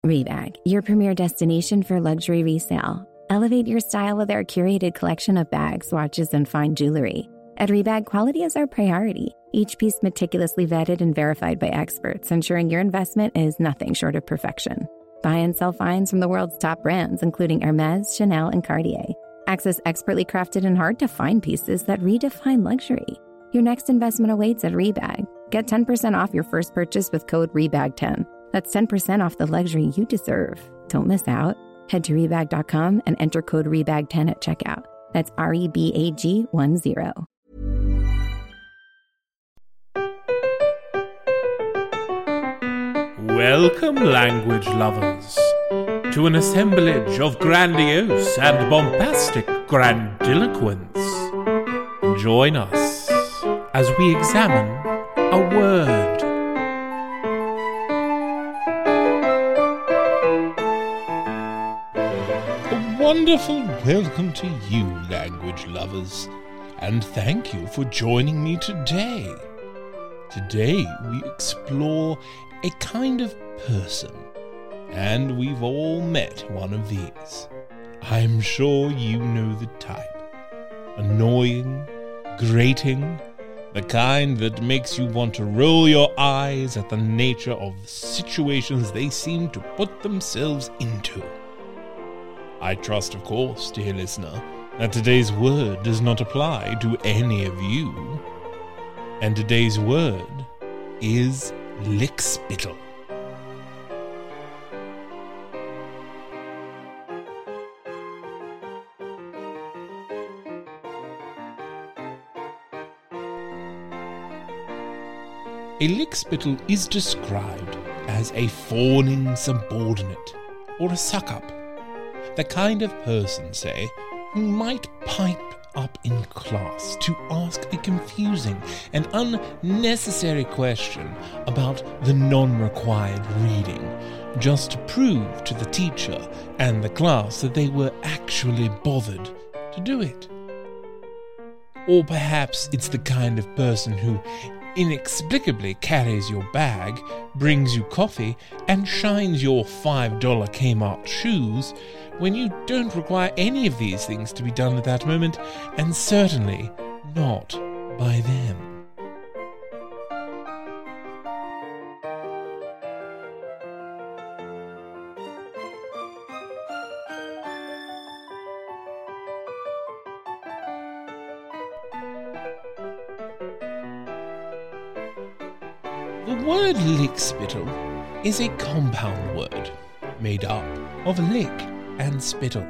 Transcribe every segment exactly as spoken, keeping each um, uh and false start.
Rebag, your premier destination for luxury resale. Elevate your style with our curated collection of bags, watches, and fine jewelry. At Rebag, quality is our priority. Each piece meticulously vetted and verified by experts, ensuring your investment is nothing short of perfection. Buy and sell finds from the world's top brands, including Hermès, Chanel, and Cartier. Access expertly crafted and hard-to-find pieces that redefine luxury. Your next investment awaits at Rebag. Get ten percent off your first purchase with code rebag ten. That's ten percent off the luxury you deserve. Don't miss out. Head to rebag dot com and enter code rebag ten at checkout. That's R E B A G one zero. Welcome, language lovers, to an assemblage of grandiose and bombastic grandiloquence. Join us as we examine a word. A wonderful welcome to you, language lovers, and thank you for joining me today. Today we explore a kind of person, and we've all met one of these. I'm sure you know the type. Annoying, grating, the kind that makes you want to roll your eyes at the nature of situations they seem to put themselves into. I trust, of course, dear listener, that today's word does not apply to any of you. And today's word is lickspittle. A lickspittle is described as a fawning subordinate or a suck-up, the kind of person, say, who might pipe up in class to ask a confusing and unnecessary question about the non-required reading, just to prove to the teacher and the class that they were actually bothered to do it. Or perhaps it's the kind of person who inexplicably carries your bag, brings you coffee, and shines your five dollar Kmart shoes when you don't require any of these things to be done at that moment, and certainly not by them. The word lickspittle is a compound word made up of lick and spittle,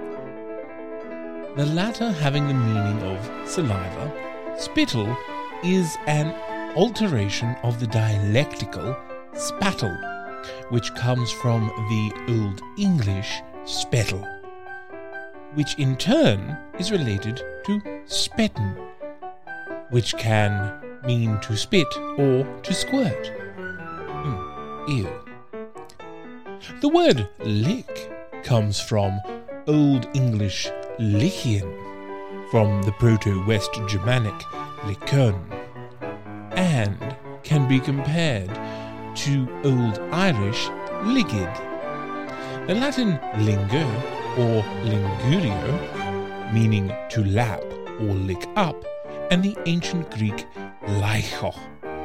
the latter having the meaning of saliva. Spittle is an alteration of the dialectical spattle, which comes from the Old English spettle, which in turn is related to spetten, which can mean to spit or to squirt. Mm, ew. The word lick comes from Old English lickian, from the Proto-West Germanic lickern, and can be compared to Old Irish ligid, the Latin lingo or lingurio, meaning to lap or lick up, and the ancient Greek laicho.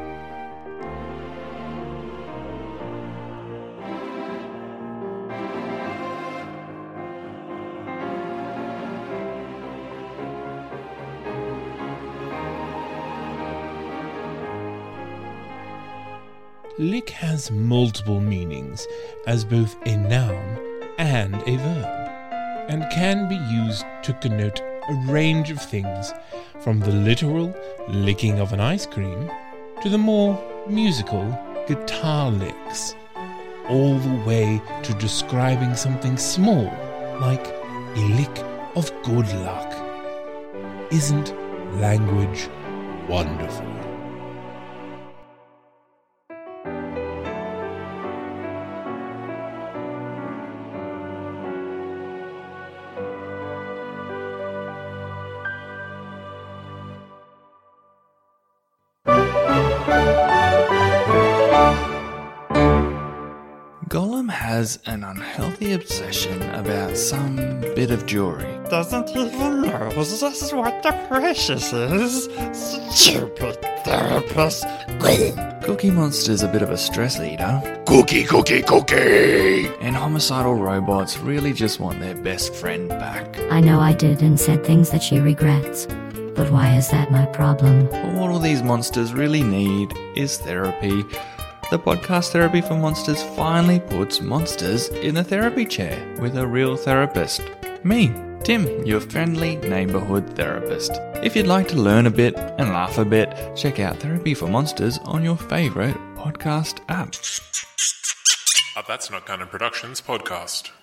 Lick has multiple meanings as both a noun and a verb, and can be used to connote a range of things, from the literal licking of an ice cream to the more musical guitar licks, all the way to describing something small like a lick of good luck. Isn't language wonderful? has an unhealthy obsession about some bit of jewelry. Doesn't even know just what the precious is. Stupid therapist. Cookie Monster's a bit of a stress eater. Cookie, cookie, cookie! And homicidal robots really just want their best friend back. I know I did and said things that she regrets. But why is that my problem? But what all these monsters really need is therapy. The podcast Therapy for Monsters finally puts monsters in the therapy chair with a real therapist. Me, Tim, your friendly neighbourhood therapist. If you'd like to learn a bit and laugh a bit, check out Therapy for Monsters on your favourite podcast app. A That's Not Canon Productions podcast.